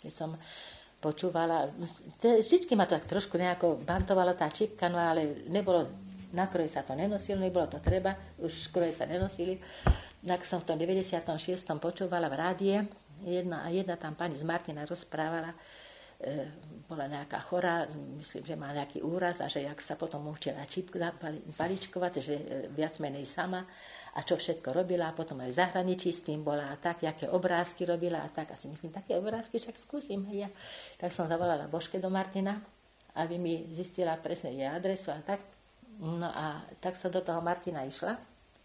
Keď som počúvala, vždycky ma to tak trošku nejako bantovala tá čipka, no ale nebolo, na kroje sa to nenosilo, nebolo to treba, už kroje sa nenosili. Tak som v tom 96. počúvala v rádie, jedna tam pani z Martina rozprávala, bola nejaká chorá, myslím, že má nejaký úraz a že jak sa potom učila paličkovať, že viac menej sama a čo všetko robila a potom aj v zahraničí s tým bola a tak, aké obrázky robila a tak. A si myslím, také obrázky však skúsim ja. Tak som zavolala Božke do Martina, aby mi zistila presne jej adresu a tak. No a tak som do toho Martina išla.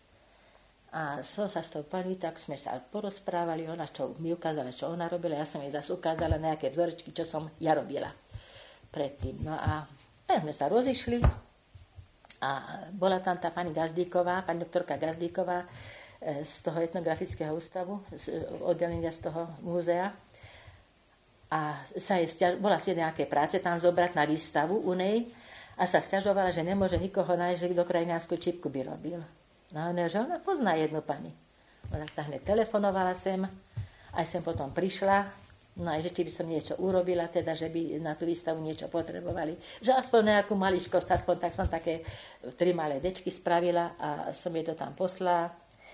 A som sa s tou pani, tak sme sa porozprávali, ona čo mi ukázala, čo ona robila, ja som jej zase ukázala nejaké vzorečky, čo som ja robila predtým. No a tak sme sa rozišli a bola tam tá pani Gazdíková, pani doktorka Gazdíková z toho etnografického ústavu, z oddelenia z toho múzea. A bola si nejaké práce tam zobrať na výstavu u nej a sa sťažovala, že nemôže nikoho nájsť, že kto krajinársku čipku by robil. No, že ona pozná jednu pani. Ona tak hneď telefonovala sem, aj sem potom prišla, no aj že či by som niečo urobila, teda, že by na tú výstavu niečo potrebovali. Že aspoň nejakú maličkosť, aspoň tak som také 3 malé dečky spravila a som jej to tam poslala.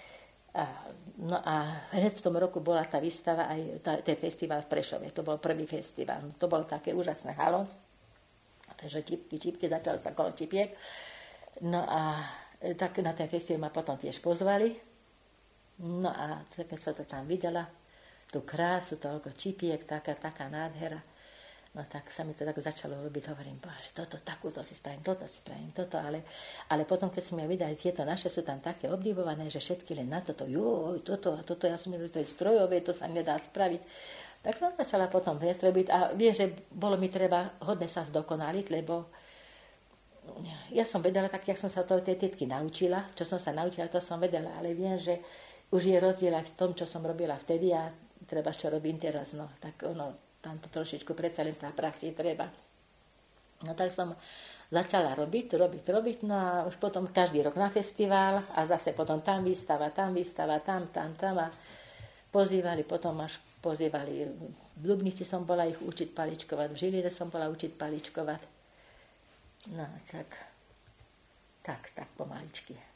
No a hneď v tom roku bola tá výstava, aj ten festival v Prešove, to bol prvý festival. To bolo také úžasné halo, takže čipky, začalo sa kolo čipiek. No a tak na ten festival ma potom tiež pozvali. No a tak som to tam videla, tú krásu, toľko čipiek, taká nádhera. No tak sa mi to tak začalo robiť, hovorím, bože, takúto si spravím, toto, ale potom, keď som ja videla, tieto naše sú tam také obdivované, že všetky len na toto, toto, ja som myslel, to je strojové, to sa nedá spraviť. Tak som začala potom viac robiť a viem, že bolo mi treba hodne sa zdokonaliť, lebo ja som vedela tak, jak som sa to tej tetky naučila, čo som sa naučila, to som vedela, ale viem, že už je rozdiel aj v tom, čo som robila vtedy a treba, čo robím teraz, no, tak tam to trošičku predsa len tá prax je treba. No tak som začala robiť, no a už potom každý rok na festival a zase potom tam výstava, tam a pozývali, v Ľubnici som bola ich učiť paličkovať, v Žiline som bola učiť paličkovať. No, tak pomaličky.